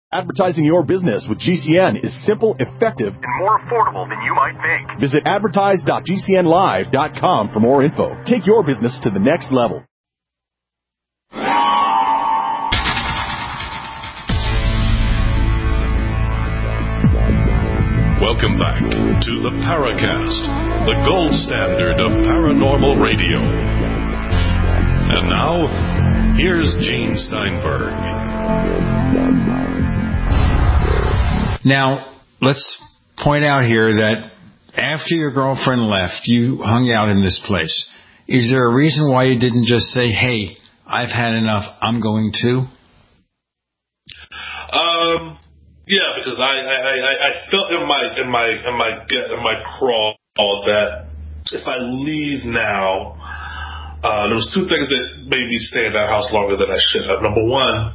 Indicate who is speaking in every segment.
Speaker 1: Advertising your business with GCN is simple, effective, and more affordable than you might think. Visit advertise.gcnlive.com for more info. Take your business to the next level.
Speaker 2: Welcome back to the Paracast, the gold standard of paranormal radio. And now, here's Gene Steinberg.
Speaker 3: Now, let's point out here that after your girlfriend left, you hung out in this place. Is there a reason why you didn't just say, hey, I've had enough, I'm going to?
Speaker 4: Yeah, because I felt in my crawl that if I leave now, there was two things that made me stay in that house longer than I should have. Number one,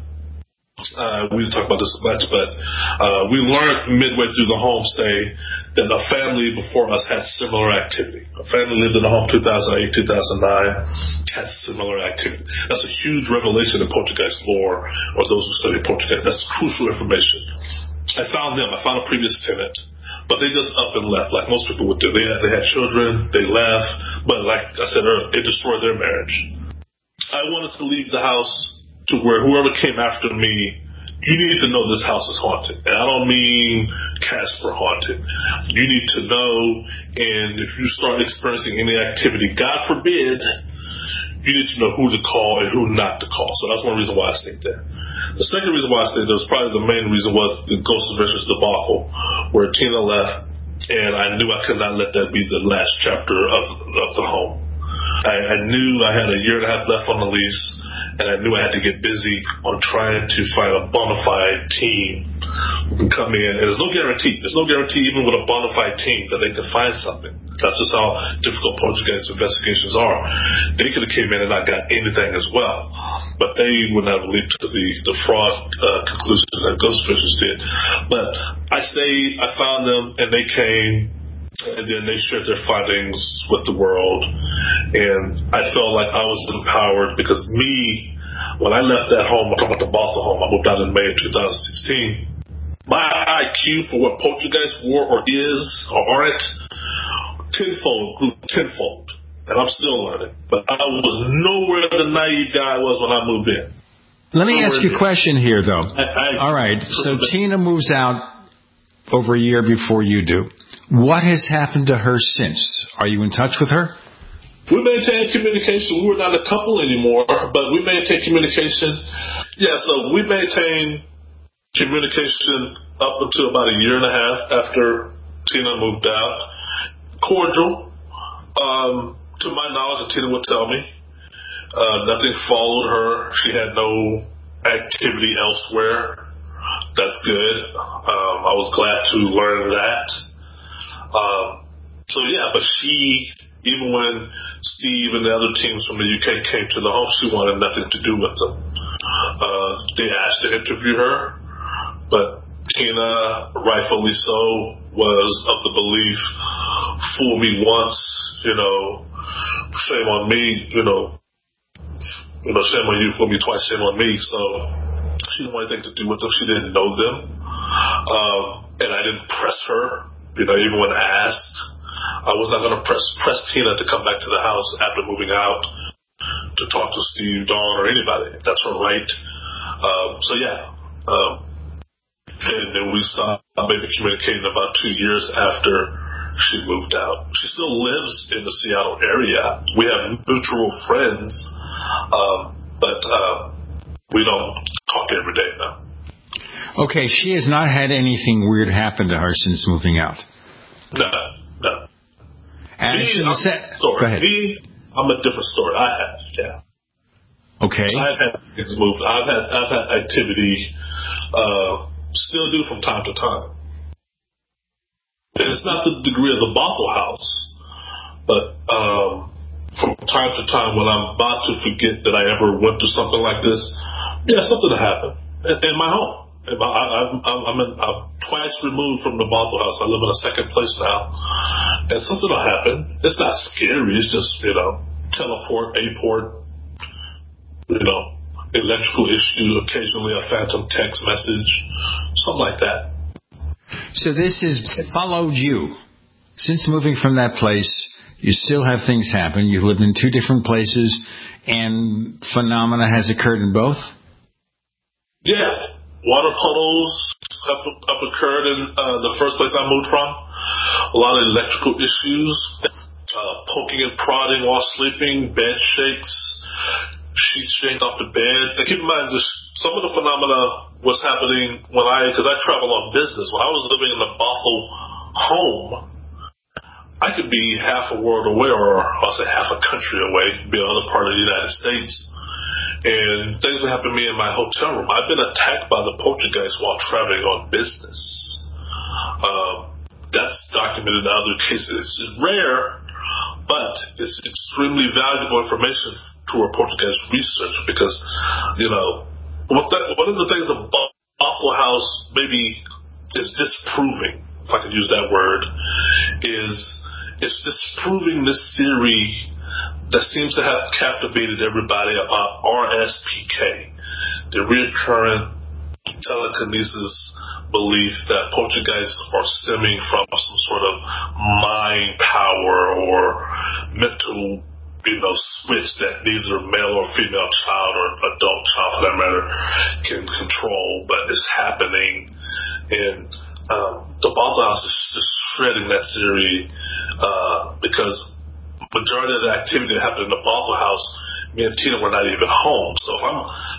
Speaker 4: we didn't talk about this much, but we learned midway through the homestay that a family before us had similar activity. A family lived in the home 2008, 2009, had similar activity. That's a huge revelation in Poltergeist lore, or those who study Poltergeist. That's crucial information. I found them. I found a previous tenant, but they just up and left, like most people would do. They had children, they left, but like I said earlier, it destroyed their marriage. I wanted to leave the house to where whoever came after me, you need to know this house is haunted. And I don't mean Casper haunted. You need to know, and if you start experiencing any activity, God forbid, you need to know who to call and who not to call. So that's one reason why I stayed there. The second reason why I stayed there was probably the main reason was the Ghost Adventures debacle, where Tina left, and I knew I could not let that be the last chapter of the home. I knew I had a year and a half left on the lease, and I knew I had to get busy on trying to find a bona fide team who can come in. And there's no guarantee. There's no guarantee even with a bona fide team that they can find something. That's just how difficult Poltergeist investigations are. They could have came in and not got anything as well. But they would not have leaped to the fraud conclusion that Ghost Adventures did. But I stayed, I found them, and they came, and then they shared their findings with the world. And I felt like I was empowered because when I left that home, I'm talking about the Bothell home, I moved out in May of 2016. My IQ for what Poltergeist were or is or aren't grew tenfold. And I'm still learning. But I was nowhere the naive guy I was when I moved in.
Speaker 3: Let me ask you a question here, though. All right. So Tina moves out over a year before you do. What has happened to her since? Are you in touch with her?
Speaker 4: We maintain communication. We were not a couple anymore, but we maintain communication. Yeah, so we maintained communication up until about a year and a half after Tina moved out. Cordial. To my knowledge, Tina would tell me. Nothing followed her. She had no activity elsewhere. That's good. I was glad to learn that. So yeah, but she, even when Steve and the other teams from the UK came to the home, she wanted nothing to do with them. They asked to interview her, but Tina, rightfully so, was of the belief, fool me once, shame on me, shame on you, fool me twice, shame on me. So she didn't want anything to do with them. She didn't know them. And I didn't press her, even when asked. I was not going to press Tina to come back to the house after moving out to talk to Steve, Dawn, or anybody. That's her right. So yeah. And then we stopped maybe communicating about 2 years after she moved out. She still lives in the Seattle area. We have mutual friends, but we don't talk every day now.
Speaker 3: Okay, she has not had anything weird happen to her since moving out.
Speaker 4: No.
Speaker 3: Go ahead.
Speaker 4: I'm a different story. I have, yeah.
Speaker 3: Okay.
Speaker 4: I've had things moved. I've had activity. Still do from time to time. It's not the degree of the Bothell house, but from time to time when I'm about to forget that I ever went through something like this, something will happen in my home. I'm twice removed from the Bothell house. I live in a second place now, and something will happen. It's not scary. It's just teleport, aport, electrical issue, occasionally a phantom text message, something like that.
Speaker 3: So this has followed you. Since moving from that place, you still have things happen. You've lived in two different places, and phenomena has occurred in both?
Speaker 4: Yeah. Water puddles have occurred in the first place I moved from. A lot of electrical issues, poking and prodding while sleeping, bed shakes, sheets yanked off the bed. And keep in mind, some of the phenomena was happening because I travel on business. When I was living in the Bothell home, I could be half a world away, or I'll say half a country away, be another part of the United States. And things would happen to me in my hotel room. I've been attacked by the poltergeist while traveling on business. That's documented in other cases. It's rare, but it's extremely valuable information to a poltergeist researcher because, one of the things the Bothell House maybe is disproving, if I can use that word, is it's disproving this theory that seems to have captivated everybody about RSPK, the recurrent telekinesis belief that poltergeists are stemming from some sort of mind power or mental switch that neither male or female child or adult child for that matter can control, but it's happening. And the Bothell House is just shredding that theory because majority of the activity that happened in the Bothell House, me and Tina were not even home. So if I'm,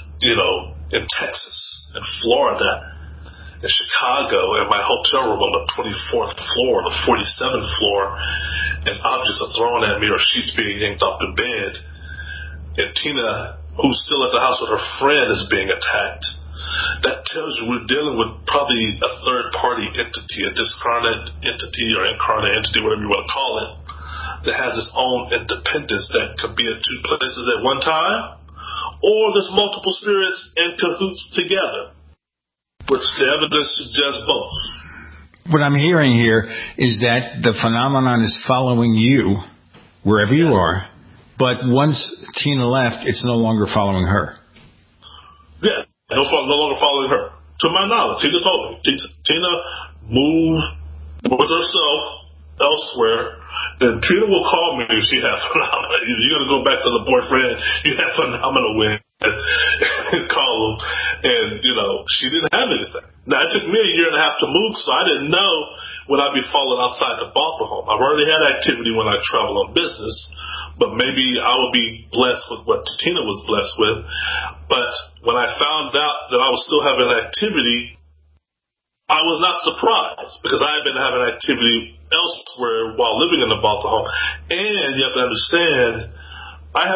Speaker 4: in Texas, in Florida, in Chicago, in my hotel room on the 24th floor, the 47th floor, and objects are thrown at me or sheets being yanked off the bed, and Tina, who's still at the house with her friend, is being attacked, that tells you we're dealing with probably a third-party entity, a discarnate entity or incarnate entity, whatever you want to call it, that has its own independence that could be at two places at one time, or there's multiple spirits in cahoots together, which the evidence suggests both.
Speaker 3: What I'm hearing here is that the phenomenon is following you wherever you are, but once Tina left, it's no longer following her.
Speaker 4: Yeah, no longer following her. To my knowledge, Tina told me. Tina moved with herself elsewhere, and Tina will call me if she has phenomena. You got to go back to the boyfriend you had phenomena with and call him, and she didn't have anything. Now it took me a year and a half to move, so I didn't know when I'd be falling outside the Bothell home. I've already had activity when I travel on business, but maybe I would be blessed with what Tina was blessed with. But when I found out that I was still having activity, I was not surprised because I had been having activity elsewhere while living in the Bothell home. And you have to understand, I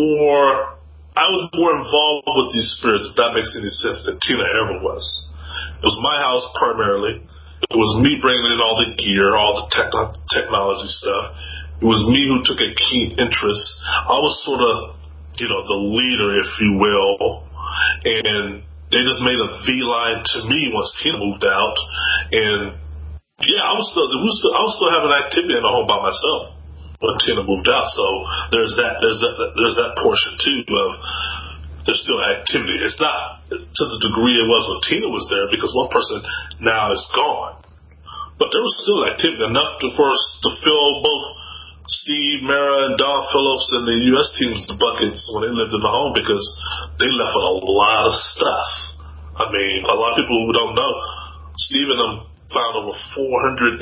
Speaker 4: was more involved with these spirits, if that makes any sense, than Tina ever was. It was my house primarily. It was me bringing in all the gear, all the technology stuff. It was me who took a keen interest. I was sort of, the leader, if you will. And they just made a V-line to me once Tina moved out. And I was still having activity in the home by myself when Tina moved out. So there's that portion too of there's still activity. It's not to the degree it was when Tina was there because one person now is gone. But there was still activity enough for us to fill both Steve, Mara, and Don Phillips and the U.S. team's buckets when they lived in the home because they left with a lot of stuff. I mean, a lot of people who don't know, Steve and them found over 434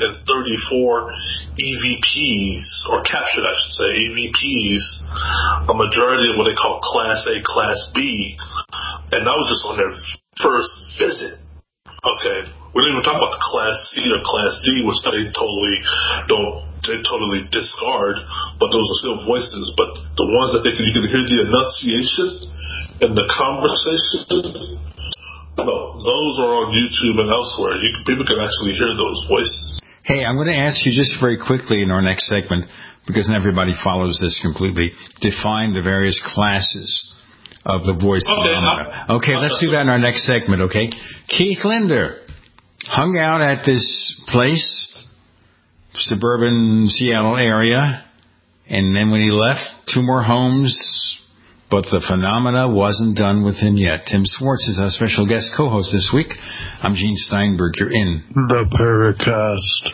Speaker 4: EVPs, or captured, I should say, EVPs, a majority of what they call Class A, Class B, and that was just on their first visit. Okay, we didn't even talk about the Class C or Class D, which they totally discard, but those are still voices. But the ones that you can hear the enunciation and the conversation, those are on YouTube and elsewhere. People can actually hear those voices.
Speaker 3: Hey, I'm going to ask you just very quickly in our next segment, because not everybody follows this completely, define the various classes of the voice phenomena. Okay, let's do that in our next segment, okay? Keith Linder hung out at this place, suburban Seattle area, and then when he left, 2 more homes but the phenomena wasn't done with him yet. Tim Swartz is our special guest co-host this week. I'm Gene Steinberg. You're in
Speaker 5: the Paracast.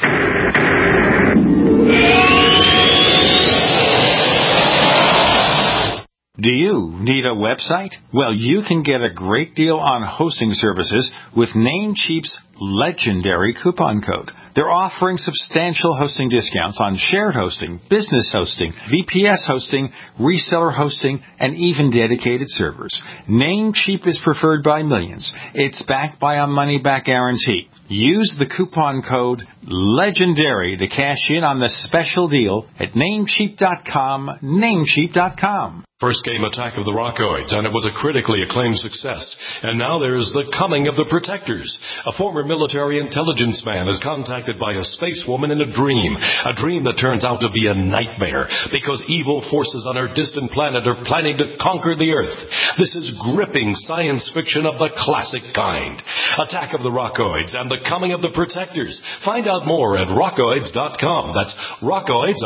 Speaker 3: Do you need a website? Well, you can get a great deal on hosting services with Namecheap's legendary coupon code. They're offering substantial hosting discounts on shared hosting, business hosting, VPS hosting, reseller hosting, and even dedicated servers. Namecheap is preferred by millions. It's backed by a money-back guarantee. Use the coupon code LEGENDARY to cash in on the special deal at Namecheap.com, Namecheap.com.
Speaker 2: First came Attack of the Rockoids, and it was a critically acclaimed success. And now there's The Coming of the Protectors. A former military intelligence man is contacted by a space woman in a dream that turns out to be a nightmare because evil forces on her distant planet are planning to conquer the Earth. This is gripping science fiction of the classic kind. Attack of the Rockoids and The Coming of the Protectors. Find out more at rockoids.com. That's Rockoids,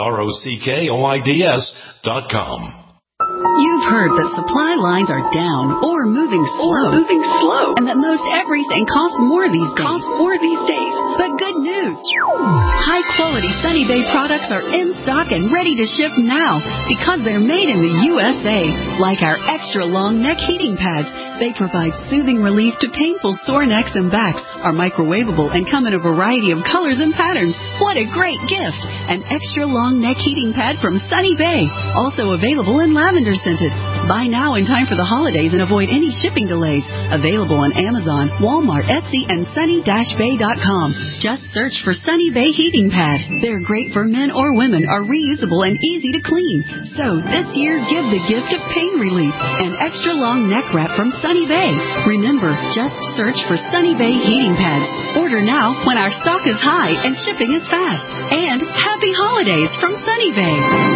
Speaker 2: ROCKOIDS.com.
Speaker 6: You've heard that supply lines are down or moving slow. And that most everything costs more these days. But good news. High-quality Sunny Bay products are in stock and ready to ship now because they're made in the USA. Like our extra-long neck heating pads. They provide soothing relief to painful sore necks and backs, are microwavable, and come in a variety of colors and patterns. What a great gift! An extra-long neck heating pad from Sunny Bay. Also available in lavender scented. Buy now in time for the holidays and avoid any shipping delays. Available on Amazon, Walmart, Etsy, and sunny-bay.com. Just search for Sunny Bay Heating Pad. They're great for men or women, are reusable and easy to clean. So this year, give the gift of pain relief. An extra long neck wrap from Sunny Bay. Remember, just search for Sunny Bay Heating Pads. Order now when our stock is high and shipping is fast. And happy holidays from Sunny Bay.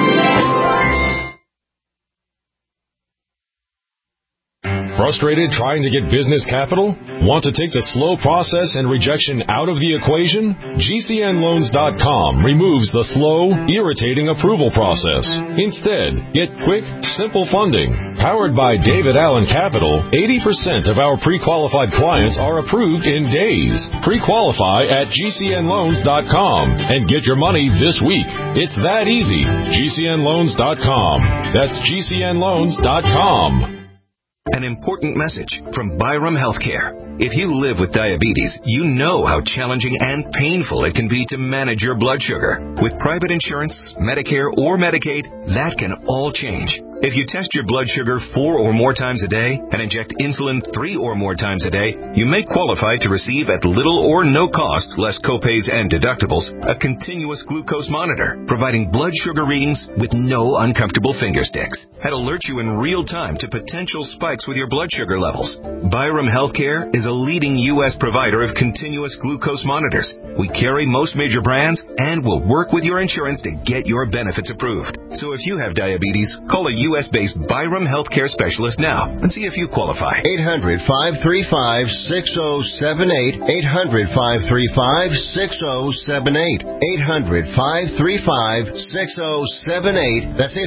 Speaker 7: Frustrated trying to get business capital? Want to take the slow process and rejection out of the equation? GCNLoans.com removes the slow, irritating approval process. Instead, get quick, simple funding. Powered by David Allen Capital, 80% of our pre-qualified clients are approved in days. Pre-qualify at GCNLoans.com and get your money this week. It's that easy. GCNLoans.com. That's GCNLoans.com.
Speaker 8: An important message from Byram Healthcare. If you live with diabetes, you know how challenging and painful it can be to manage your blood sugar. With private insurance, Medicare, or Medicaid, that can all change. If you test your blood sugar 4 or more times a day and inject insulin 3 or more times a day, you may qualify to receive at little or no cost, less copays and deductibles, a continuous glucose monitor, providing blood sugar readings with no uncomfortable finger sticks. That alerts you in real time to potential spikes with your blood sugar levels. Byram Healthcare is a leading U.S. provider of continuous glucose monitors. We carry most major brands and will work with your insurance to get your benefits approved. So if you have diabetes, call a U.S.-based Byram Healthcare specialist now and see if you qualify.
Speaker 9: 800-535-6078. 800-535-6078. 800-535-6078. That's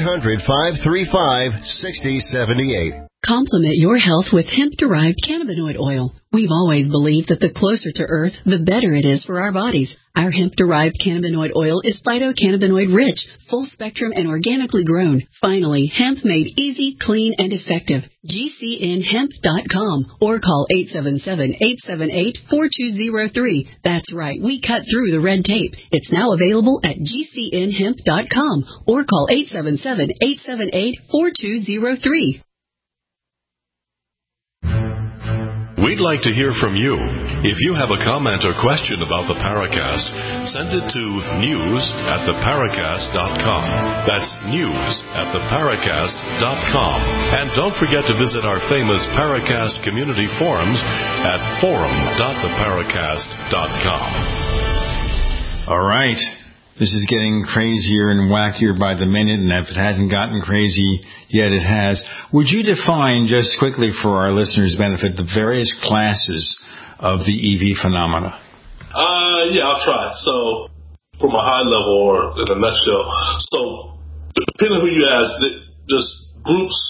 Speaker 9: 800-535-6078.
Speaker 6: Complement your health with hemp-derived cannabinoid oil. We've always believed that the closer to Earth, the better it is for our bodies. Our hemp-derived cannabinoid oil is phytocannabinoid-rich, full-spectrum, and organically grown. Finally, hemp made easy, clean, and effective. GCNHemp.com or call 877-878-4203. That's right, we cut through the red tape. It's now available at GCNHemp.com or call 877-878-4203.
Speaker 2: We'd like to hear from you. If you have a comment or question about the Paracast, send it to news@theparacast.com. That's news@theparacast.com. And don't forget to visit our famous Paracast community forums at forum.theparacast.com.
Speaker 3: All right. This is getting crazier and wackier by the minute, and if it hasn't gotten crazy yet, it has. Would you define, just quickly for our listeners' benefit, the various classes of the EV phenomena?
Speaker 4: Yeah, I'll try. So, from a high level or in a nutshell, so depending on who you ask, there's groups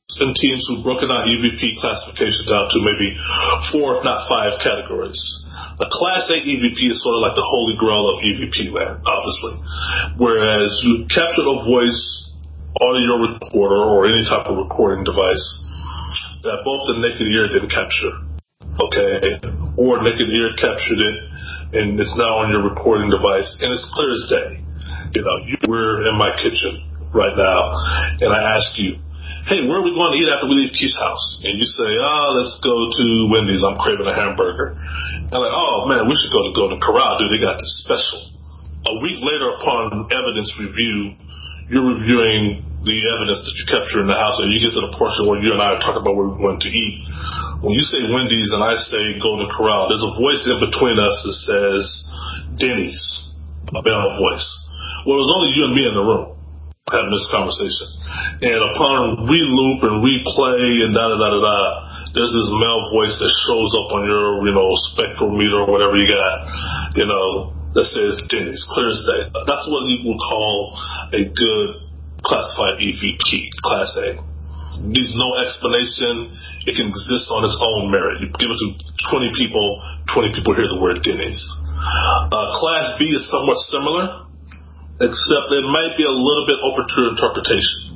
Speaker 4: and teams who've broken down EVP classification down to maybe 4, if not 5 categories. A Class A EVP is sort of like the holy grail of EVP land, obviously. Whereas you captured a voice on your recorder or any type of recording device that both the naked ear didn't capture, okay? Or naked ear captured it, and it's now on your recording device, and it's clear as day. You know, we're in my kitchen right now, and I ask you, hey, where are we going to eat after we leave Keith's house? And you say, let's go to Wendy's. I'm craving a hamburger. And I'm like, oh, man, we should go to Golden Corral. Dude, they got this special. A week later, upon evidence review, you're reviewing the evidence that you capture in the house, and you get to the portion where you and I are talking about where we're going to eat. When you say Wendy's and I say Golden Corral, there's a voice in between us that says Denny's, a male voice. Well, it was only you and me in the room having this conversation. And upon re-loop and replay and da-da-da-da-da, there's this male voice that shows up on your, spectrometer or whatever you got, that says Denny's, clear as day. That's what you would call a good classified EVP, Class A. Needs no explanation. It can exist on its own merit. You give it to 20 people hear the word Denny's. Class B is somewhat similar, except it might be a little bit open to interpretation.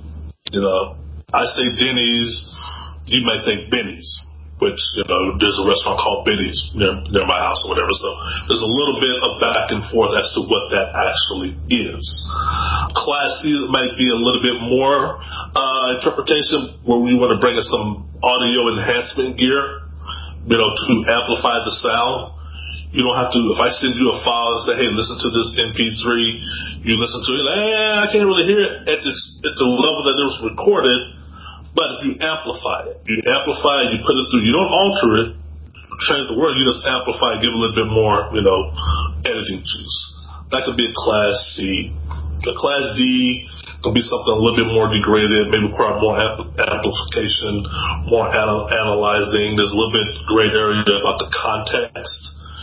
Speaker 4: I say Denny's, you might think Benny's, which, there's a restaurant called Benny's near my house or whatever. So there's a little bit of back and forth as to what that actually is. Class C might be a little bit more interpretation, where we want to bring in some audio enhancement gear, to amplify the sound. You don't have to, if I send you a file and say, hey, listen to this MP3, you listen to it, I can't really hear it at the level that it was recorded, but if you amplify it, you put it through, you don't alter it, change the word, you just amplify it, give it a little bit more, editing juice. That could be a Class C. The Class D could be something a little bit more degraded, maybe require more amplification, more analyzing. There's a little bit gray area about the context.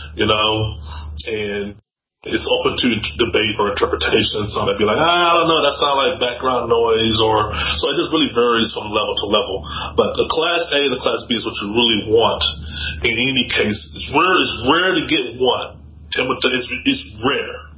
Speaker 4: And it's open to debate or interpretation. Some might be like, I don't know, that sounds like background noise, so it just really varies from level to level. But the Class A and the Class B is what you really want in any case. It's rare to get one. It's rare.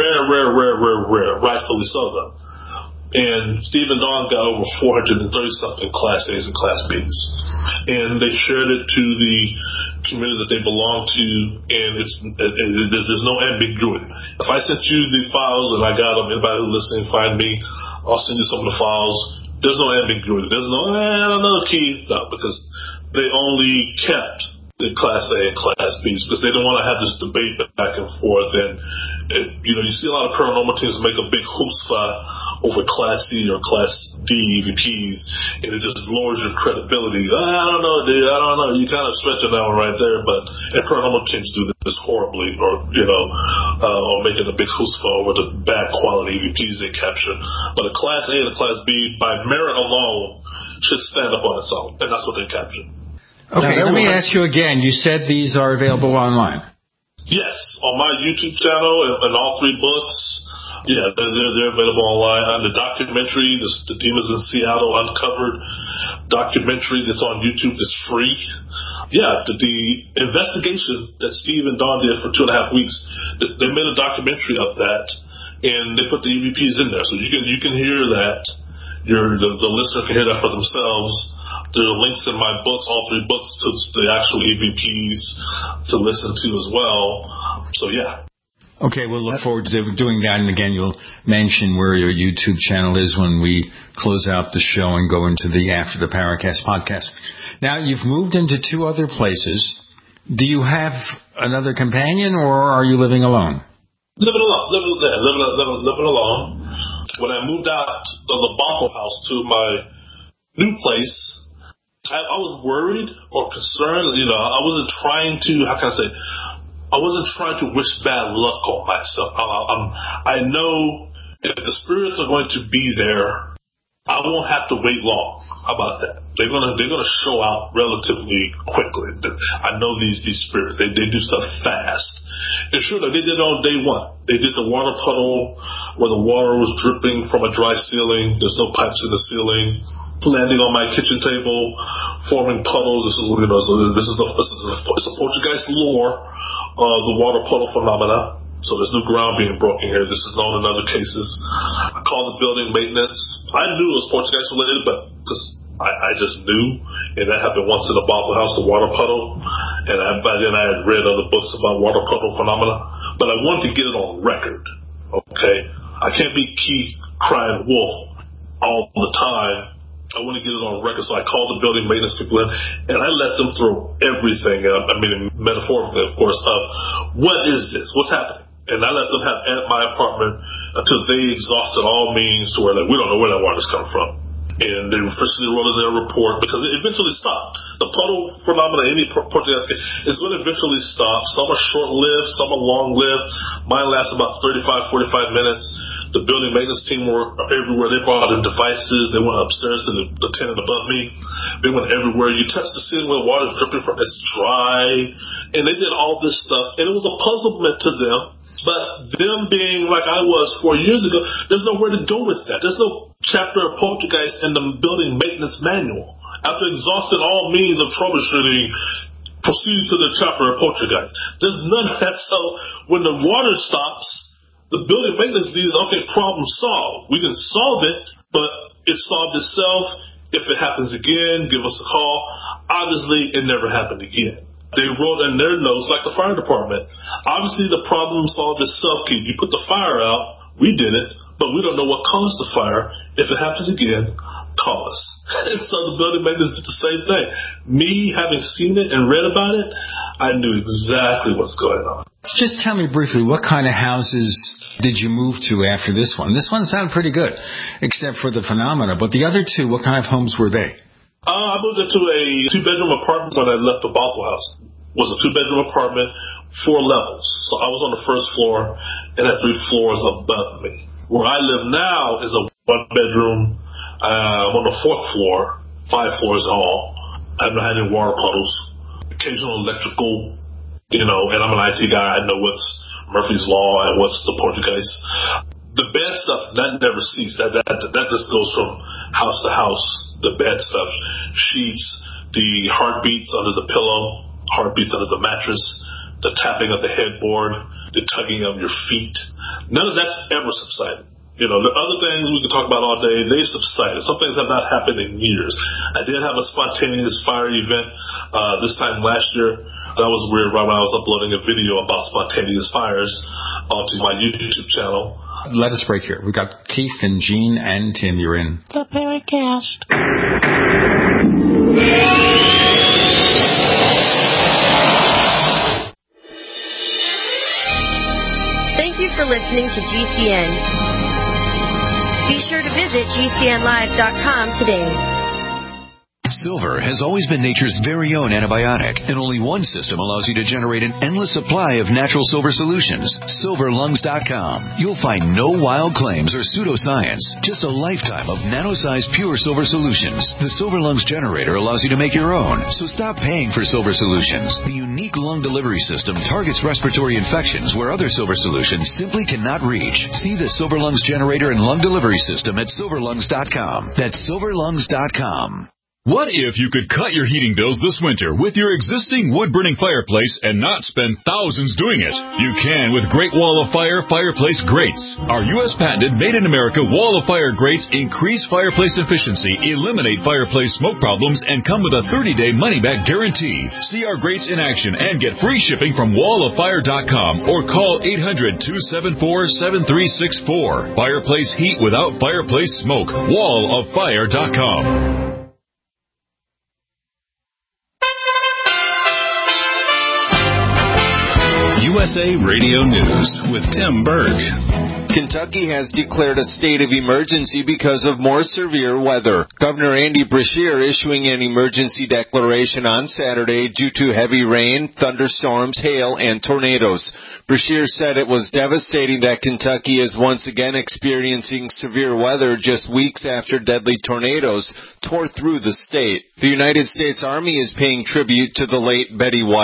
Speaker 4: Rare, rightfully so though. And Steve and Dawn got over 430-something Class A's and Class B's. And they shared it to the community that they belong to, and there's no ambiguity. If I sent you the files and I got them, anybody who's listening, find me, I'll send you some of the files. There's no ambiguity. There's no, I don't know, Keith. No, because they only kept the Class A and Class B's because they don't want to have this debate back and forth. And you see a lot of paranormal teams make a big chutzpah over Class C or Class D EVPs, and it just lowers your credibility. I don't know, dude. I don't know. You kind of stretch it out right there, and paranormal teams do this horribly, or making a big chutzpah over the bad quality EVPs they capture. But a Class A and a Class B, by merit alone, should stand up on its own, and that's what they capture.
Speaker 3: Okay, let me ask you again. You said these are available online.
Speaker 4: Yes, on my YouTube channel and all 3 books. Yeah, they're available online. The documentary, the Demons in Seattle Uncovered documentary that's on YouTube is free. Yeah, the investigation that Steve and Dawn did for 2.5 weeks, they made a documentary of that, and they put the EVPs in there, so you can hear that. The listener can hear that for themselves. There are links in my books, all 3 books, to the actual EVPs to listen to as well. So, yeah.
Speaker 3: Okay, we'll look forward to doing that. And again, you'll mention where your YouTube channel is when we close out the show and go into the After the Paracast podcast. Now, you've moved into 2 other places. Do you have another companion, or are you living alone?
Speaker 4: Living alone. When I moved out of the Waffle House to my new place, I was worried or concerned. I wasn't trying to, I wasn't trying to wish bad luck on myself. I know if the spirits are going to be there, I won't have to wait long. How about that? They're gonna show out relatively quickly. I know these spirits. They do stuff fast. And sure, they did it on day 1. They did the water puddle where the water was dripping from a dry ceiling. There's no pipes in the ceiling. landing on my kitchen table, forming puddles. This is it's a Poltergeist lore, the water puddle phenomena. So there's new ground being broken here. This is known in other cases. I called the building maintenance. I knew it was Poltergeist related, but I just knew, and that happened once in a Bothell House, the water puddle, and by then I had read other books about water puddle phenomena, but I wanted to get it on record, okay? I can't be Keith crying wolf all the time. I want to get it on record, so I called the building maintenance people in, and I let them throw everything, metaphorically, of course, of what is this? What's happening? And I let them have at my apartment until they exhausted all means to where we don't know where that water's coming from. And they officially wrote in their report because it eventually stopped. The puddle phenomena, any Poltergeist is going to eventually stop. Some are short-lived, some are long-lived. Mine lasts about 35, 45 minutes. The building maintenance team were everywhere. They brought in devices. They went upstairs to the tenant above me. They went everywhere. You touch the ceiling where water's dripping from, it's dry. And they did all this stuff. And it was a puzzlement to them. But them being like I was 4 years ago, there's nowhere to go with that. There's no chapter of Poltergeist in the building maintenance manual. After exhausting all means of troubleshooting, proceed to the chapter of Poltergeist. There's none of that. So when the water stops, the building maintenance needs, okay, problem solved. We can solve it, but it solved itself. If it happens again, give us a call. Obviously, it never happened again. They wrote in their notes, like the fire department, obviously the problem solved itself, Keith. You put the fire out, we did it, but we don't know what caused the fire. If it happens again, call us. And so the building maintenance did the same thing. Me having seen it and read about it, I knew exactly what's going on.
Speaker 3: Just tell me briefly, what kind of houses did you move to after this one? This one sounded pretty good, except for the phenomena. But the other two, what kind of homes were they?
Speaker 4: I moved into a 2-bedroom apartment when I left the Bothell House. It was a 2-bedroom apartment, 4 levels. So I was on the first floor and had 3 floors above me. Where I live now is a 1-bedroom. I'm on the 4th floor, 5 floors all. I haven't had any water puddles, occasional electrical, and I'm an IT guy. I know what's Murphy's Law and what's the Poltergeist. The bad stuff, that never ceased. That just goes from house to house. The bad stuff, sheets, the heartbeats under the pillow, heartbeats under the mattress, the tapping of the headboard, the tugging of your feet. None of that's ever subsided. The other things we could talk about all day, they've subsided. Some things have not happened in years. I did have a spontaneous fire event this time last year. That was weird right when I was uploading a video about spontaneous fires onto my YouTube channel.
Speaker 3: Let us break here. We've got Keith and Gene and Tim. You're in the Paracast.
Speaker 10: Thank you for listening to GCN. Be sure to visit GCNlive.com today.
Speaker 8: Silver has always been nature's very own antibiotic, and only one system allows you to generate an endless supply of natural silver solutions. SilverLungs.com. You'll find no wild claims or pseudoscience, just a lifetime of nano-sized pure silver solutions. The Silver Lungs generator allows you to make your own, so stop paying for silver solutions. The unique lung delivery system targets respiratory infections where other silver solutions simply cannot reach. See the Silver Lungs generator and lung delivery system at SilverLungs.com. That's SilverLungs.com.
Speaker 7: What if you could cut your heating bills this winter with your existing wood-burning fireplace and not spend thousands doing it? You can with Great Wall of Fire fireplace grates. Our U.S. patented made-in-America Wall of Fire grates increase fireplace efficiency, eliminate fireplace smoke problems, and come with a 30-day money-back guarantee. See our grates in action and get free shipping from walloffire.com or call 800-274-7364. Fireplace heat without fireplace smoke. walloffire.com. USA Radio News with Tim Berg.
Speaker 11: Kentucky has declared a state of emergency because of more severe weather. Governor Andy Beshear issuing an emergency declaration on Saturday due to heavy rain, thunderstorms, hail, and tornadoes. Beshear said it was devastating that Kentucky is once again experiencing severe weather just weeks after deadly tornadoes tore through the state. The United States Army is paying tribute to the late Betty White.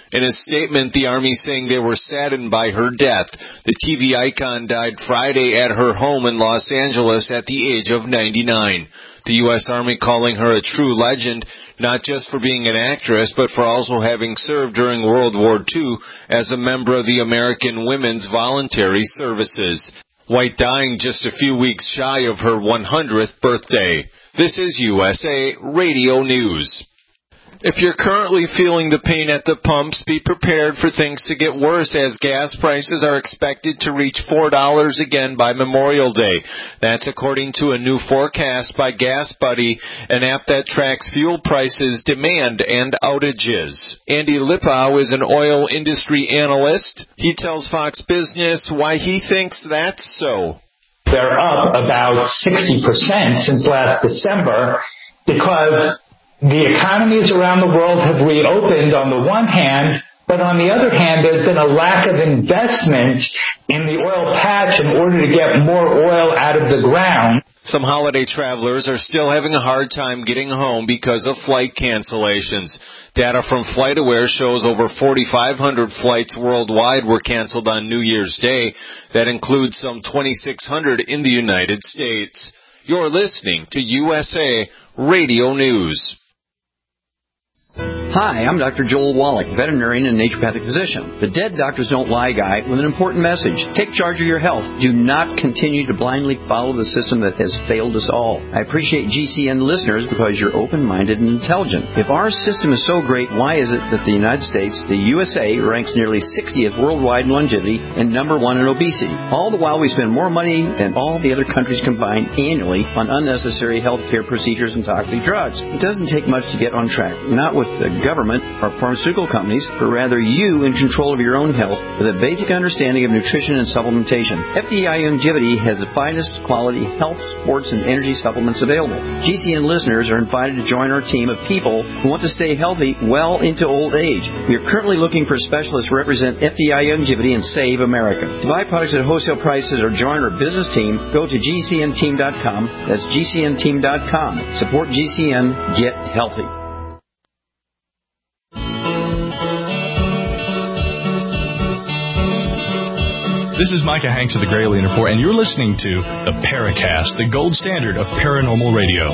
Speaker 11: In a statement, the Army saying they were saddened by her death. The TV icon died Friday at her home in Los Angeles at the age of 99. The U.S. Army calling her a true legend, not just for being an actress, but for also having served during World War II as a member of the American Women's Voluntary Services. White dying just a few weeks shy of her 100th birthday. This is USA Radio News. If you're currently feeling the pain at the pumps, be prepared for things to get worse as gas prices are expected to reach $4 again by Memorial Day. That's according to a new forecast by Gas Buddy, an app that tracks fuel prices, demand, and outages. Andy Lipow is an oil industry analyst. He tells Fox Business why he thinks that's so.
Speaker 12: They're up about 60% since last December because the economies around the world have reopened on the one hand, but on the other hand, there's been a lack of investment in the oil patch in order to get more oil out of the ground.
Speaker 11: Some holiday travelers are still having a hard time getting home because of flight cancellations. Data from FlightAware shows over 4,500 flights worldwide were canceled on New Year's Day. That includes some 2,600 in the United States. You're listening to USA Radio News.
Speaker 13: Hi, I'm Dr. Joel Wallach, veterinarian and naturopathic physician. The Dead Doctors Don't Lie guy with an important message. Take charge of your health. Do not continue to blindly follow the system that has failed us all. I appreciate GCN listeners because you're open-minded and intelligent. If our system is so great, why is it that the United States, the USA, ranks nearly 60th worldwide in longevity and number 1 in obesity? All the while we spend more money than all the other countries combined annually on unnecessary health care procedures and toxic drugs. It doesn't take much to get on track. Not with the government or pharmaceutical companies, but rather you in control of your own health with a basic understanding of nutrition and supplementation. FDI Longevity has the finest quality health, sports, and energy supplements available. GCN listeners are invited to join our team of people who want to stay healthy well into old age. We are currently looking for specialists to represent FDI Longevity and Save America. To buy products at wholesale prices or join our business team, go to GCNteam.com. That's GCNteam.com. Support GCN. Get healthy.
Speaker 14: This is Micah Hanks of the Gralien Report, and you're listening to the Paracast, the gold standard of paranormal radio.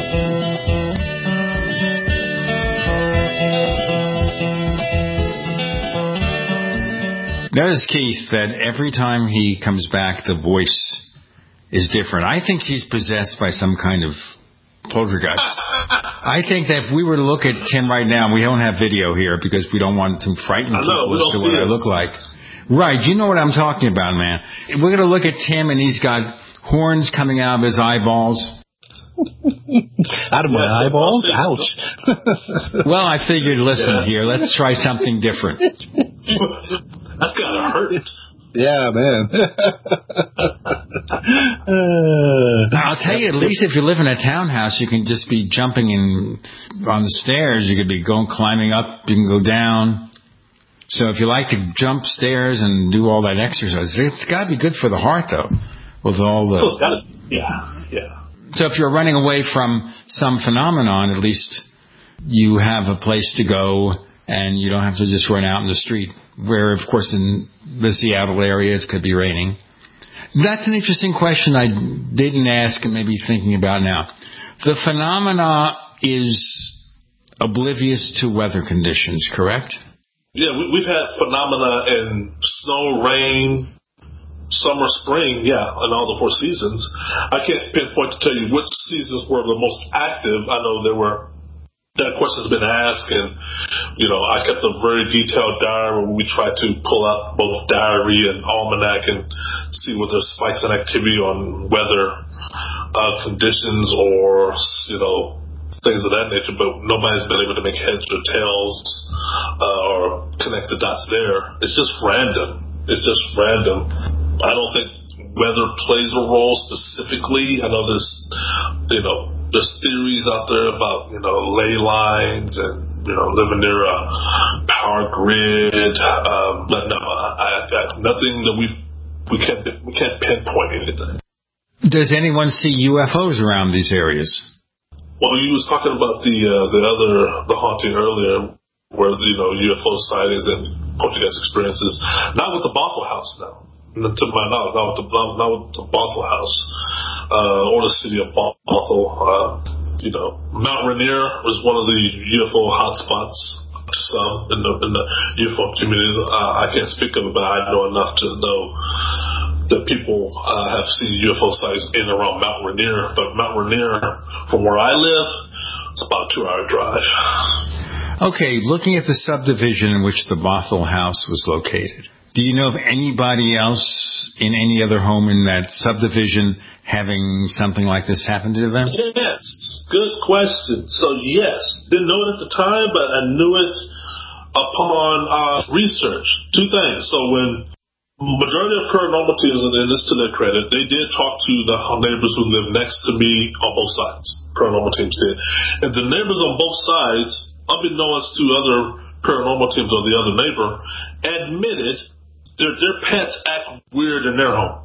Speaker 3: Notice, Keith, that every time he comes back, the voice is different. I think he's possessed by some kind of poltergeist. I think that if we were to look at Tim right now, we don't have video here because we don't want to frighten people as to what I look like. Right, you know what I'm talking about, man. We're going to look at Tim, and he's got horns coming out of his eyeballs.
Speaker 15: Out of my eyeballs? Ouch.
Speaker 3: Well, I figured, listen here, let's try something different.
Speaker 4: That's gotta hurt.
Speaker 15: Yeah, man.
Speaker 3: I'll tell you, at least if you live in a townhouse, you can just be jumping on the stairs. You could be climbing up, you can go down. So if you like to jump stairs and do all that exercise, it's got to be good for the heart, though, with all the...
Speaker 4: Yeah.
Speaker 3: So if you're running away from some phenomenon, at least you have a place to go and you don't have to just run out in the street, where, of course, in the Seattle area, it could be raining. That's an interesting question I didn't ask and maybe thinking about now. The phenomena is oblivious to weather conditions, correct?
Speaker 4: Yeah, we've had phenomena in snow, rain, summer, spring, in all the 4 seasons. I can't pinpoint to tell you which seasons were the most active. I know that question's been asked, and, I kept a very detailed diary where we tried to pull out both diary and almanac and see whether there's spikes in activity on weather conditions or, things of that nature, but nobody's been able to make heads or tails or connect the dots there. It's just random. I don't think weather plays a role specifically. I know there's theories out there about, ley lines and, living near a power grid. But no, nothing that we can't pinpoint anything.
Speaker 3: Does anyone see UFOs around these areas?
Speaker 4: Well, you was talking about the haunting earlier. where, UFO sightings and poltergeist experiences. Not with the Bothell House now. To my knowledge, not with the Bothell House, or the city of Bothell. Mount Rainier was one of the UFO hotspots to some in the UFO community. I can't speak of it, but I know enough to know that people have seen UFO sightings in and around Mount Rainier. But Mount Rainier, from where I live, it's about a 2-hour drive.
Speaker 3: Okay, looking at the subdivision in which the Bothell House was located, do you know of anybody else in any other home in that subdivision having something like this happen to them?
Speaker 4: Yes, good question. So yes, didn't know it at the time, but I knew it upon research. Two things. So when majority of paranormal teams, and this to their credit, they did talk to the neighbors who lived next to me on both sides. Paranormal teams did. And the neighbors on both sides, unbeknownst to other paranormal teams or the other neighbor, admitted their pets act weird in their home.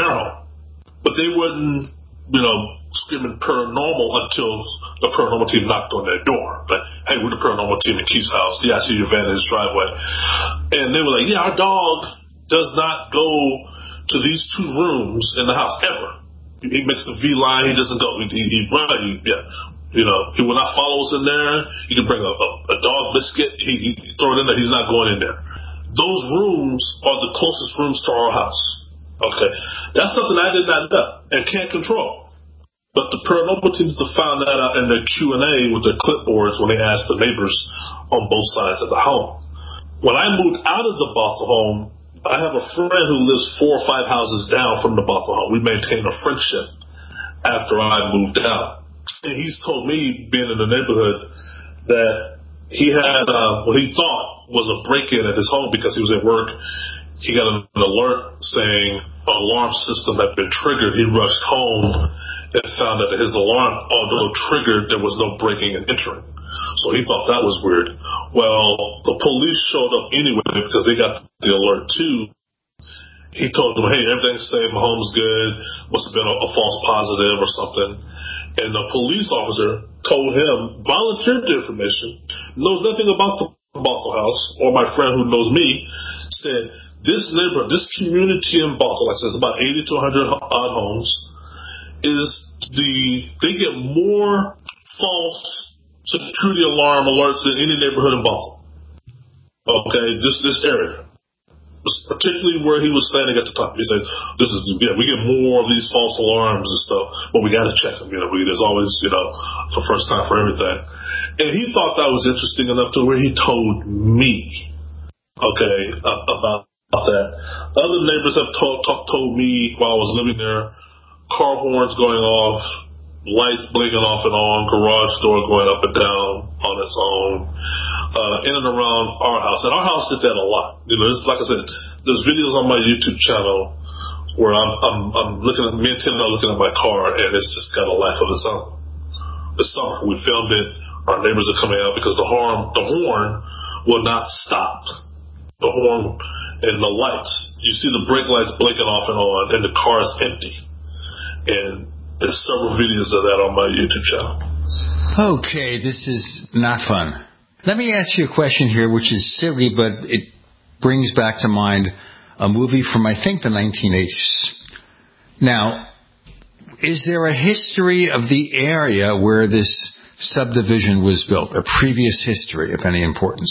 Speaker 4: But they wouldn't, screaming paranormal until the paranormal team knocked on their door. Like, hey, we're the paranormal team in Keith's house. Yeah, I see your van in his driveway. And they were like, yeah, our dog does not go to these 2 rooms in the house ever. He makes a V line. He doesn't go. He runs. He will not follow us in there. You can bring a dog biscuit. He throw it in there. He's not going in there. Those rooms are the closest rooms to our house. Okay. That's something I did not know and can't control. But the paranormal teams found that out in their Q&A with their clipboards when they asked the neighbors on both sides of the home. When I moved out of the Bothell home, I have a friend who lives 4 or 5 houses down from the Bothell home. We maintained a friendship after I moved out. And he's told me, being in the neighborhood, that he had what he thought was a break-in at his home because he was at work. He got an alert saying an alarm system had been triggered. He rushed home and found that his alarm, although triggered, there was no breaking and entering. So he thought that was weird. Well, the police showed up anyway because they got the alert too. He told them, hey, everything's safe, my home's good, must have been a false positive or something. And the police officer told him, volunteered the information, knows nothing about the Bothell House, or my friend who knows me, said, this neighborhood, this community in Bothell, like I said, it's about 80 to 100 odd homes, they get more false security alarm alerts than any neighborhood in Bothell. Okay, this area. Particularly where he was standing at the top. He said, we get more of these false alarms and stuff, but we got to check them. There's always, the first time for everything. And he thought that was interesting enough to where he told me, about that. Other neighbors have told me while I was living there, car horns going off, lights blinking off and on, garage door going up and down on its own, in and around our house. And our house did that a lot. Like I said, there's videos on my YouTube channel where I'm looking at, me and Tim are looking at my car, and it's just got a life of its own. This summer, we filmed it. Our neighbors are coming out because the horn will not stop. The horn and the lights. You see the brake lights blinking off and on, and the car is empty. And there's several videos of that on my YouTube channel.
Speaker 3: Okay, this is not fun. Let me ask you a question here, which is silly, but it brings back to mind a movie from, I think, the 1980s. Now, is there a history of the area where this subdivision was built? A previous history of any importance?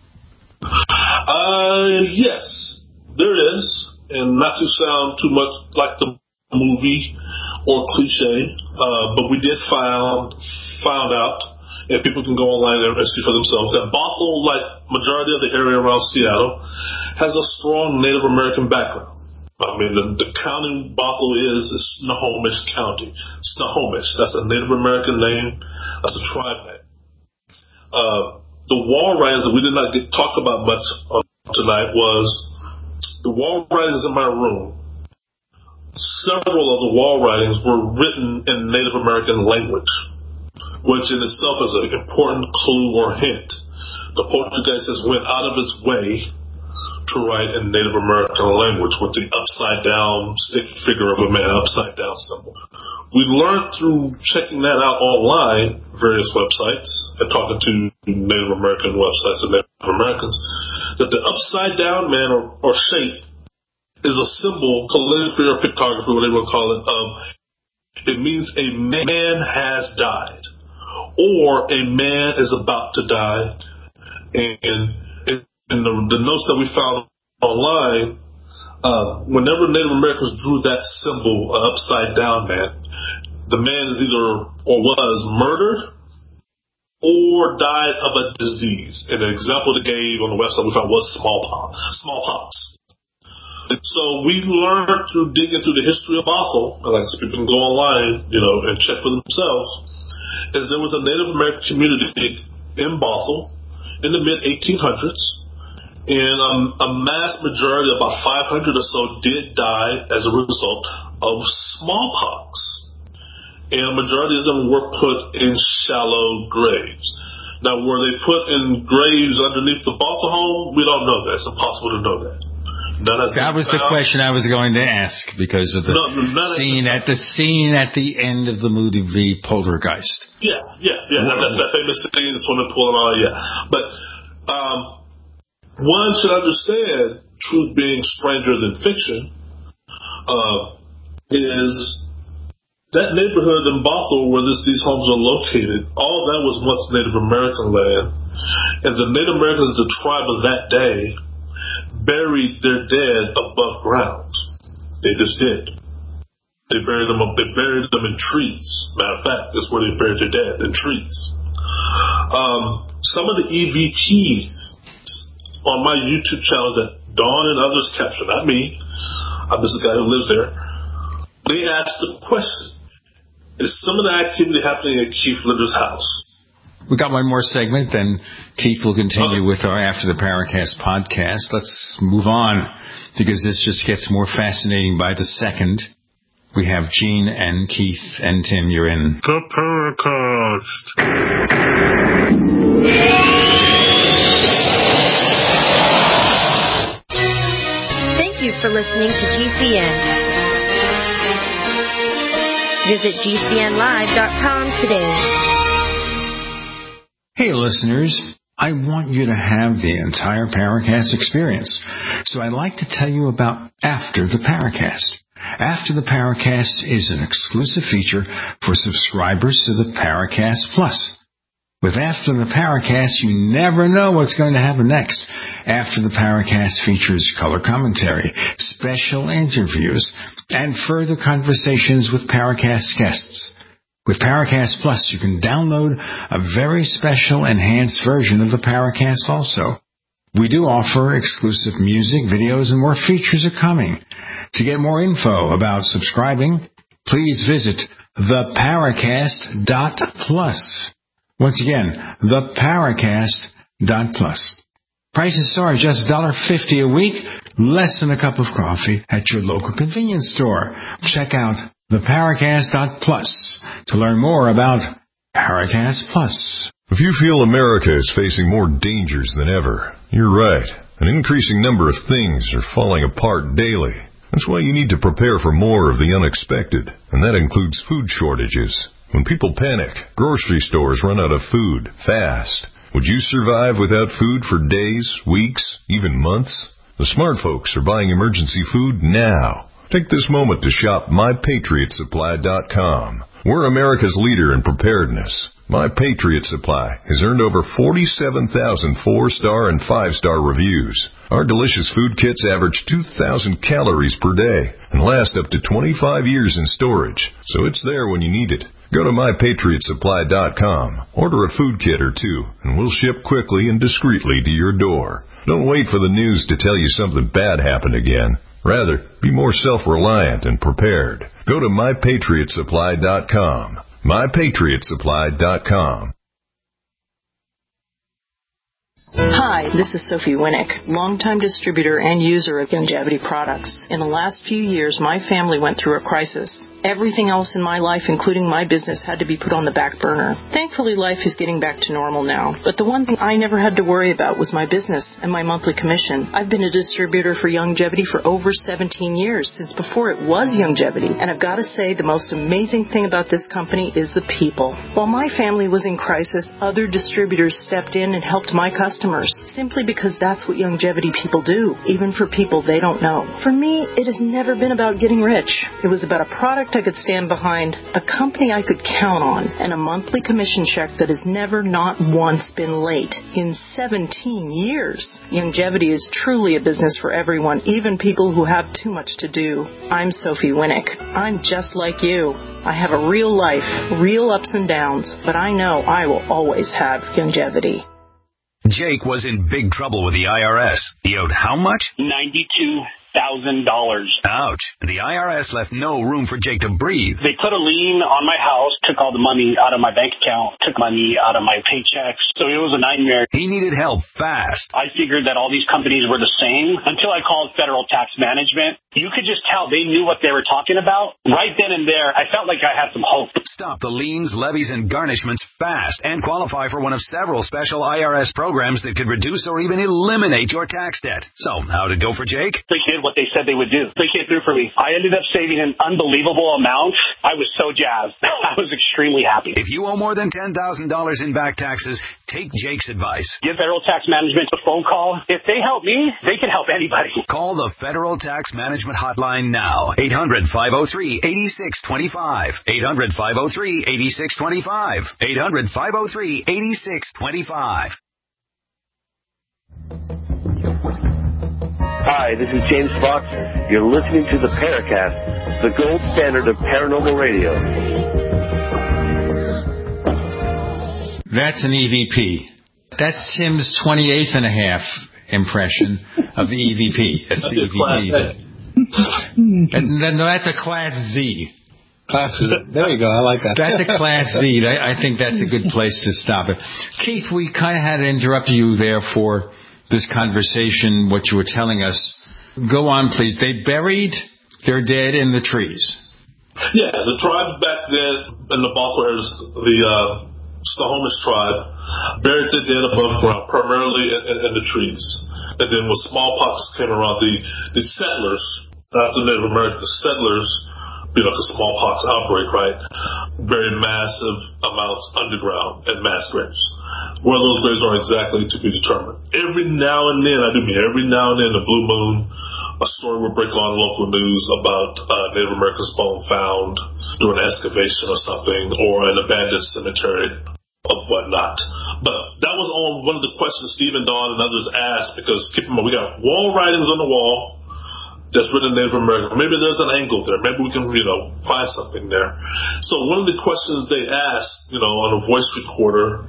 Speaker 4: Yes, there is. And not to sound too much like the movie or cliche, but we did found out, and people can go online and see for themselves, that Bothell, like majority of the area around Seattle, has a strong Native American background. I mean, the county Bothell is Snohomish County. Snohomish, that's a Native American name. That's a tribe name. The wall writings that we did not get talked about much tonight was the wall writings in my room. Several of the wall writings were written in Native American language, which in itself is an important clue or hint. The Portuguese went out of its way to write in Native American language with the upside down stick figure of a man, upside down symbol. We learned through checking that out online, various websites, and talking to Native American websites and Native Americans, that the upside down man or shape is a symbol, calligraphy or pictography, whatever you want to call it, of it means a man has died or a man is about to die. And the notes that we found online, whenever Native Americans drew that symbol, upside down man, the man is either or was murdered or died of a disease. And the example they gave on the website we found was smallpox. So we learned through digging through the history of Bothell, and like people can go online, and check for themselves, is there was a Native American community in Bothell in the mid-1800s, and a mass majority, about 500 or so, did die as a result of smallpox. And a majority of them were put in shallow graves. Now, were they put in graves underneath the Bothell home? We don't know that. It's impossible to know that.
Speaker 3: That was the question I was going to ask because of the scene at the end of the movie Poltergeist.
Speaker 4: Yeah. That famous scene, the swimming pool and all, yeah. But one should understand, truth being stranger than fiction, is that neighborhood in Bothell where these homes are located, all that was once Native American land. And the Native Americans of the tribe of that day buried their dead above ground. They just did. They buried them in trees. Matter of fact, that's where they buried their dead, in trees. Some of the EVPs on my YouTube channel that Dawn and others capture, not me, I'm just a guy who lives there, they asked the question, is some of the activity happening at Keith Linder's house?
Speaker 3: We got one more segment, then Keith will continue with our After the Paracast podcast. Let's move on, because this just gets more fascinating by the second. We have Gene and Keith and Tim. You're in
Speaker 5: the Paracast.
Speaker 10: Thank you for listening to GCN. Visit GCNlive.com today.
Speaker 3: Hey, listeners. I want you to have the entire Paracast experience. So I'd like to tell you about After the Paracast. After the Paracast is an exclusive feature for subscribers to the Paracast Plus. With After the Paracast, you never know what's going to happen next. After the Paracast features color commentary, special interviews, and further conversations with Paracast guests. With Paracast Plus, you can download a very special enhanced version of the Paracast also. We do offer exclusive music, videos, and more features are coming. To get more info about subscribing, please visit theparacast.plus. Once again, theparacast.plus. Prices are just $1.50 a week, less than a cup of coffee at your local convenience store. Check out theparacast.plus to learn more about Paracast Plus.
Speaker 16: If you feel America is facing more dangers than ever, you're right. An increasing number of things are falling apart daily. That's why you need to prepare for more of the unexpected, and that includes food shortages. When people panic, grocery stores run out of food fast. Would you survive without food for days, weeks, even months? The smart folks are buying emergency food now. Take this moment to shop MyPatriotSupply.com. We're America's leader in preparedness. My Patriot Supply has earned over 47,000 4-star and 5-star reviews. Our delicious food kits average 2,000 calories per day and last up to 25 years in storage, so it's there when you need it. Go to MyPatriotSupply.com, order a food kit or two, and we'll ship quickly and discreetly to your door. Don't wait for the news to tell you something bad happened again. Rather, be more self-reliant and prepared. Go to MyPatriotSupply.com. MyPatriotSupply.com.
Speaker 17: Hi, this is Sophie Winnick, longtime distributor and user of Longevity products. In the last few years, my family went through a crisis. Everything else in my life, including my business, had to be put on the back burner. Thankfully, life is getting back to normal now. But the one thing I never had to worry about was my business and my monthly commission. I've been a distributor for Youngevity for over 17 years, since before it was Youngevity. And I've got to say, the most amazing thing about this company is the people. While my family was in crisis, other distributors stepped in and helped my customers, simply because that's what Youngevity people do, even for people they don't know. For me, it has never been about getting rich. It was about a product I could stand behind, a company I could count on, and a monthly commission check that has never not once been late in 17 years. Youngevity is truly a business for everyone, even people who have too much to do. I'm Sophie Winnick. I'm just like you. I have a real life, real ups and downs, but I know I will always have Youngevity.
Speaker 18: Jake was in big trouble with the IRS. He owed how much?
Speaker 19: $92,000.
Speaker 18: Ouch. The IRS left no room for Jake to breathe.
Speaker 19: They put a lien on my house, took all the money out of my bank account, took money out of my paychecks. So it was a nightmare.
Speaker 18: He needed help fast.
Speaker 19: I figured that all these companies were the same until I called Federal Tax Management. You could just tell they knew what they were talking about. Right then and there, I felt like I had some hope.
Speaker 18: Stop the liens, levies, and garnishments fast and qualify for one of several special IRS programs that could reduce or even eliminate your tax debt. So, how'd it go for Jake?
Speaker 19: They did what they said they would do. They came through for me. I ended up saving an unbelievable amount. I was so jazzed. I was extremely happy.
Speaker 18: If you owe more than $10,000 in back taxes, take Jake's advice.
Speaker 19: Give Federal Tax Management a phone call. If they help me, they can help anybody.
Speaker 18: Call the Federal Tax Management Hotline now. 800-503-8625. 800-503-8625. 800-503-8625.
Speaker 20: Hi, this is James Fox. You're listening to the Paracast, the gold standard of paranormal radio.
Speaker 3: That's an EVP. That's Tim's 28th and a half impression of the EVP. That's the EVP. No, that's a Class Z.
Speaker 15: Class Z. There you go. I like that.
Speaker 3: That's a Class Z. I think that's a good place to stop it. Keith, we kind of had to interrupt you there for this conversation, what you were telling us. Go on, please. They buried their dead in the trees.
Speaker 4: Yeah, the tribe back there in the Baltimore area, the Snohomish tribe, buried their dead above ground, primarily in the trees. And then when smallpox came around, the settlers, not the Native American settlers, the smallpox outbreak, right, buried massive amounts underground at mass graves. Where those graves are exactly to be determined. Every now and then, every now and then, the blue moon, a story will break on local news about Native Americans' bone found during an excavation or something, or an abandoned cemetery or whatnot. But that was on one of the questions Stephen Dawn and others asked, because keep in mind, we got wall writings on the wall that's written in Native American. Maybe there's an angle there. Maybe we can, find something there. So one of the questions they asked, on a voice recorder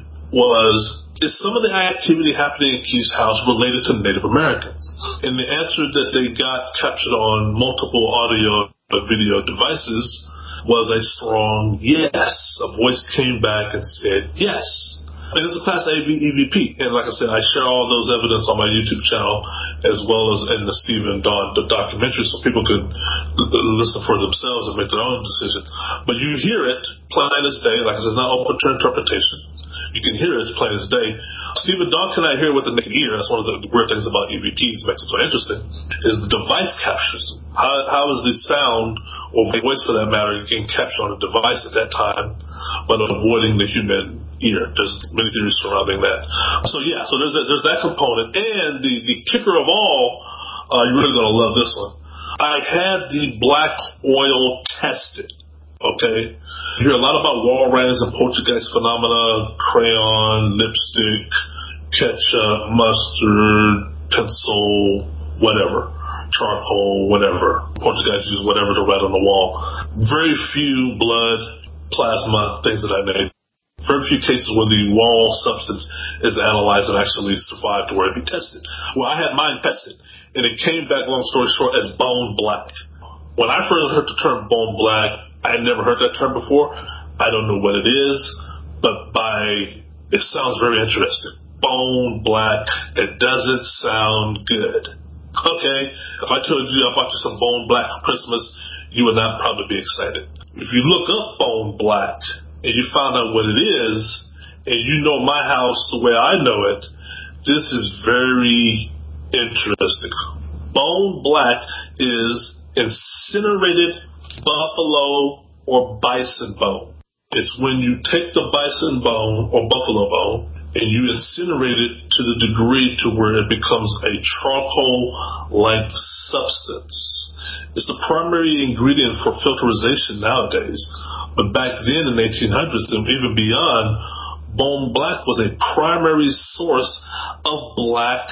Speaker 4: was, is some of the activity happening in Keith's house related to Native Americans? And the answer that they got captured on multiple audio and video devices was a strong yes. A voice came back and said yes. And it's a Class A EVP. And like I said, I share all those evidence on my YouTube channel as well as in the Stephen Dawn documentary, so people can listen for themselves and make their own decision. But you hear it plain as day. Like I said, it's not open to interpretation. You can hear it as plain as day. Stephen Dawn cannot hear with the naked ear. That's one of the weird things about EVPs that makes it so interesting, is the device captures. How is the sound, or voice for that matter, getting captured on a device at that time, but avoiding the human ear? There's many theories surrounding that. So there's that component. And the kicker of all, you're really going to love this one. I had the black oil tested. Okay? You hear a lot about wall writings and poltergeist phenomena, crayon, lipstick, ketchup, mustard, pencil, whatever, charcoal, whatever. Poltergeist use whatever to write on the wall. Very few blood, plasma, things of that nature. Very few cases where the wall substance is analyzed and actually survived to where it be tested. Well, I had mine tested, and it came back, long story short, as bone black. When I first heard the term bone black, I had never heard that term before. I don't know what it is, but it sounds very interesting. Bone black. It doesn't sound good. Okay? If I told you I bought you some bone black for Christmas, you would not probably be excited. If you look up bone black and you find out what it is, and you know my house the way I know it, this is very interesting. Bone black is incinerated buffalo or bison bone. It's when you take the bison bone or buffalo bone and you incinerate it to the degree to where it becomes a charcoal-like substance. It's the primary ingredient for filterization nowadays. But back then in the 1800s and even beyond, bone black was a primary source of black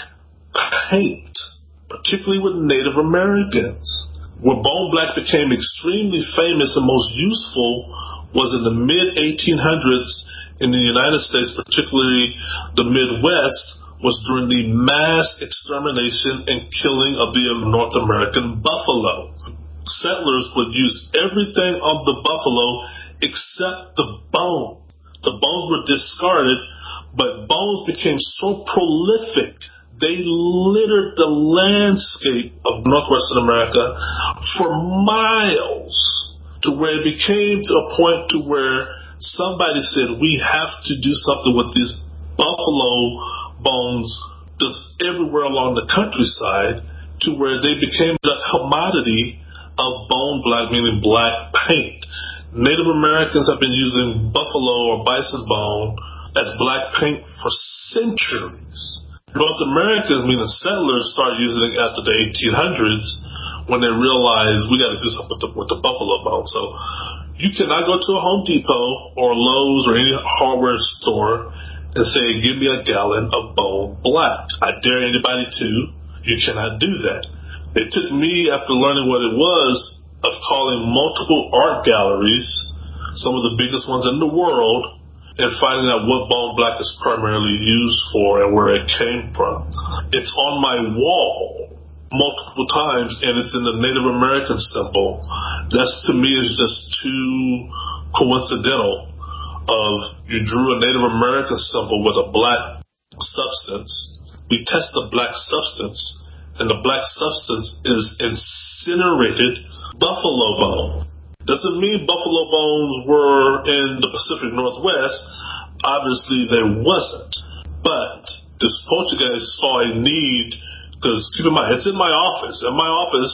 Speaker 4: paint, particularly with Native Americans. Where bone black became extremely famous and most useful was in the mid-1800s in the United States, particularly the Midwest, was during the mass extermination and killing of the North American buffalo. Settlers would use everything of the buffalo except the bone. The bones were discarded, but bones became so prolific, they littered the landscape of northwestern America for miles, to where it became to a point to where somebody said, we have to do something with these buffalo bones just everywhere along the countryside, to where they became the commodity of bone black, meaning black paint. Native Americans have been using buffalo or bison bone as black paint for centuries. North Americans, meaning settlers, started using it after the 1800s when they realized we got to do something with the buffalo bone. So you cannot go to a Home Depot or Lowe's or any hardware store and say, give me a gallon of bone black. I dare anybody to. You cannot do that. It took me, after learning what it was, of calling multiple art galleries, some of the biggest ones in the world, and finding out what bone black is primarily used for and where it came from. It's on my wall multiple times, and it's in the Native American symbol. That's, to me, is just too coincidental. Of you drew a Native American symbol with a black substance. We test the black substance, and the black substance is incinerated buffalo bone. Doesn't mean buffalo bones were in the Pacific Northwest. Obviously, they wasn't. But this poltergeist saw a need, because keep in mind, it's in my office. And my office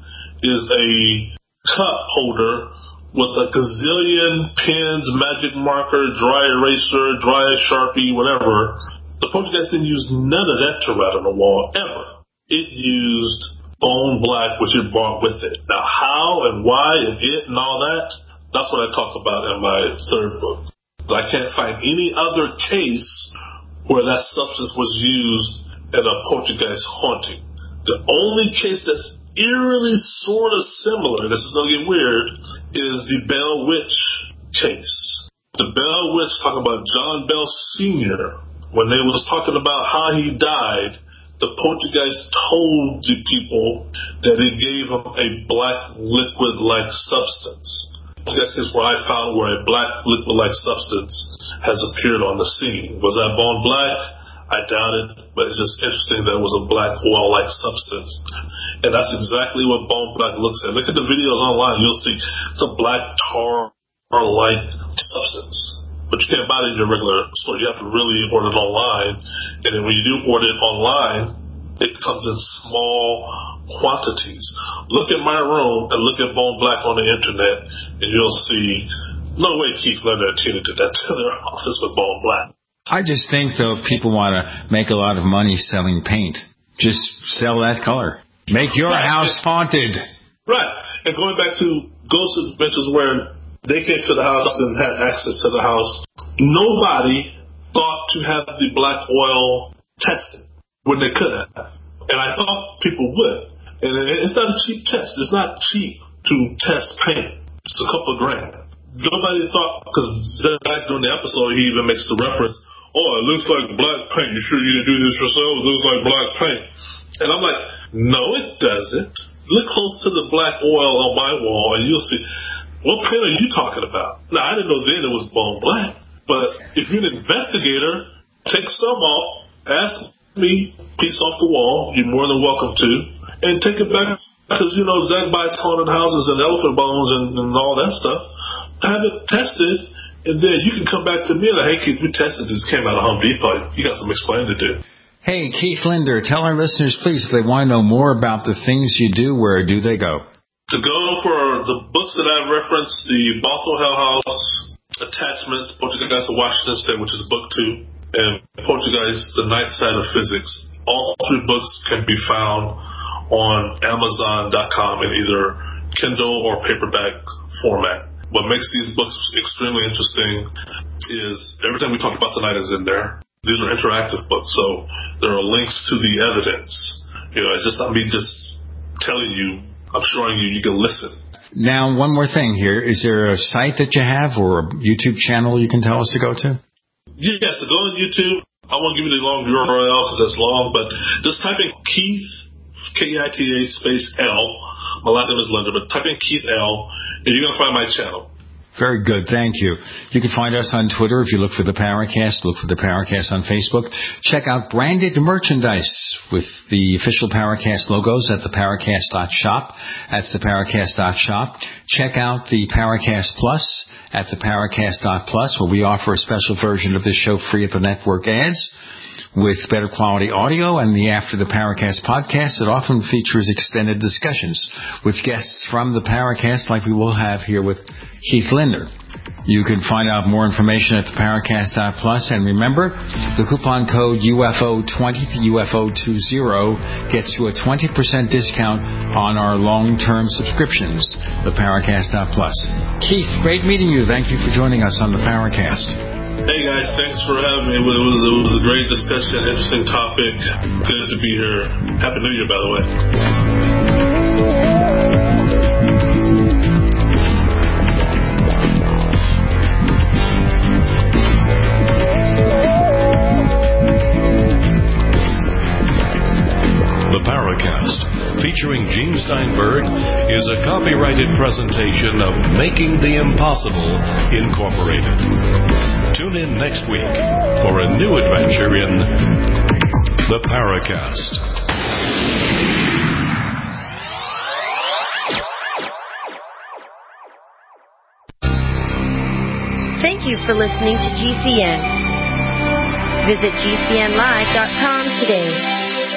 Speaker 4: is a cup holder with a gazillion pens, magic marker, dry eraser, dry Sharpie, whatever. The poltergeist didn't use none of that to write on the wall, ever. It used bone black, which it brought with it. Now, how and why and it and all that, that's what I talked about in my third book. I can't find any other case where that substance was used in a poltergeist haunting. The only case that's eerily sort of similar, this is going to get weird, is the Bell Witch case. The Bell Witch, talking about John Bell Sr., when they was talking about how he died, the poltergeist told the people that it gave him a black liquid-like substance. This is where I found where a black liquid-like substance has appeared on the scene. Was that bone black? I doubt it, but it's just interesting that it was a black oil-like substance. And that's exactly what bone black looks like. Look at the videos online. You'll see it's a black tar-like substance. But you can't buy it in your regular store. You have to really order it online. And then when you do order it online, it comes in small quantities. Look at my room and look at bone black on the internet, and you'll see no way Keith Leonard and Tina did that to their office with bone black.
Speaker 3: I just think, though, if people want to make a lot of money selling paint, just sell that color. Make your house haunted.
Speaker 4: Right. And going back to Ghost Adventures, where they came to the house and had access to the house, nobody thought to have the black oil tested when they could have. And I thought people would. And it's not a cheap test. It's not cheap to test paint. It's a couple of grand. Nobody thought, because back during the episode, he even makes the reference, oh, it looks like black paint. You sure you didn't do this yourself? It looks like black paint. And I'm like, no, it doesn't. Look close to the black oil on my wall, and you'll see. What paint are you talking about? Now, I didn't know then it was bone black. But if you're an investigator, take some off, ask me, piece off the wall, you're more than welcome to, and take it back Because, Zach buys haunted houses and elephant bones and all that stuff. Have it tested, and then you can come back to me and hey, Keith, we tested this, came out of Home Depot. You got some explaining to do.
Speaker 3: Hey, Keith Linder, tell our listeners, please, if they want to know more about the things you do, where do they go?
Speaker 4: To go for the books that I've referenced, the Bothell Hell House, Attachments, Poltergeist of Washington State, which is book 2, and Poltergeist, The Night Side of Physics. All 3 books can be found on Amazon.com in either Kindle or paperback format. What makes these books extremely interesting is everything we talked about tonight is in there. These are interactive books, so there are links to the evidence. It's just not me just telling you. I'm showing you. You can listen.
Speaker 3: Now, one more thing here. Is there a site that you have or a YouTube channel you can tell us to go to?
Speaker 4: Yes, so go on YouTube. I won't give you the long URL because that's long, but just type in Keith, K-E-I-T-H space L. My last name is Linder, but type in Keith L, and you're going to find my channel.
Speaker 3: Very good. Thank you. You can find us on Twitter. If you look for the Paracast, look for the Paracast on Facebook. Check out branded merchandise with the official Paracast logos at theparacast.shop. That's theparacast.shop. Check out the Paracast Plus at theparacast.plus, where we offer a special version of this show free of the network ads, with better quality audio, and the After the Paracast podcast that often features extended discussions with guests from the Paracast, like we will have here with Keith Linder. You can find out more information at theparacast.plus, and remember, the coupon code UFO20, UFO20, gets you a 20% discount on our long-term subscriptions, the Paracast.plus. Keith, great meeting you. Thank you for joining us on the Paracast.
Speaker 4: Hey guys, thanks for having me. It was a great discussion, interesting topic. Good to be here. Happy New Year, by the way.
Speaker 2: The Paracast, featuring Gene Steinberg, is a copyrighted presentation of Making the Impossible, Incorporated. Tune in next week for a new adventure in The Paracast.
Speaker 10: Thank you for listening to GCN. Visit GCNlive.com today.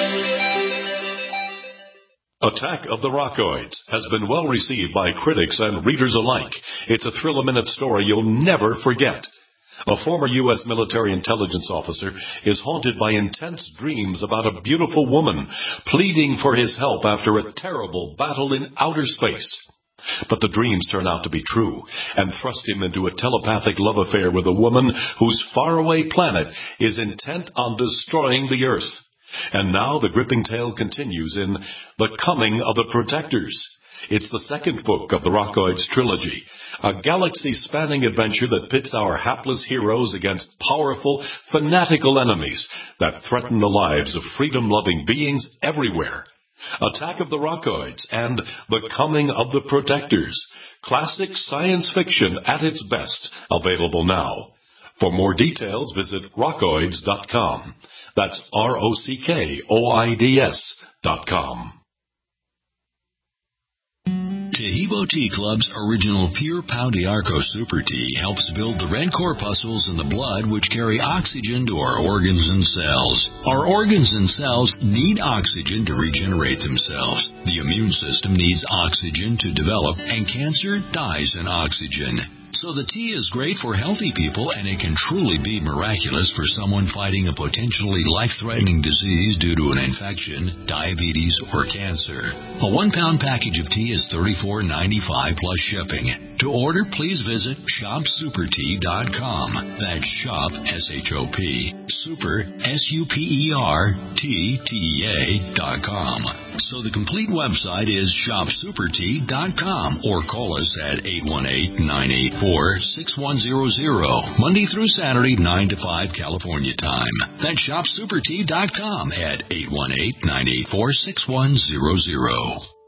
Speaker 2: Attack of the Rockoids has been well received by critics and readers alike. It's a thrill-a-minute story you'll never forget. A former U.S. military intelligence officer is haunted by intense dreams about a beautiful woman pleading for his help after a terrible battle in outer space. But the dreams turn out to be true and thrust him into a telepathic love affair with a woman whose faraway planet is intent on destroying the Earth. And now the gripping tale continues in The Coming of the Protectors. It's the second book of the Rockoids trilogy, a galaxy-spanning adventure that pits our hapless heroes against powerful, fanatical enemies that threaten the lives of freedom-loving beings everywhere. Attack of the Rockoids and The Coming of the Protectors, classic science fiction at its best, available now. For more details, visit rockoids.com. That's ROCKOIDS.com.
Speaker 21: Taheebo Tea Club's original Pure Pau d'Arco Super Tea helps build the red corpuscles in the blood which carry oxygen to our organs and cells. Our organs and cells need oxygen to regenerate themselves. The immune system needs oxygen to develop, and cancer dies in oxygen. So the tea is great for healthy people, and it can truly be miraculous for someone fighting a potentially life-threatening disease due to an infection, diabetes, or cancer. A 1-pound package of tea is $34.95 plus shipping. To order, please visit shopsupertea.com. That's shop, S-H-O-P, super, S-U-P-E-R-T-T-E-A.com. So the complete website is shopsupertea.com, or call us at 818-984-6100, Monday through Saturday, 9 to 5 California time. That's shopsupertea.com at 818-984-6100.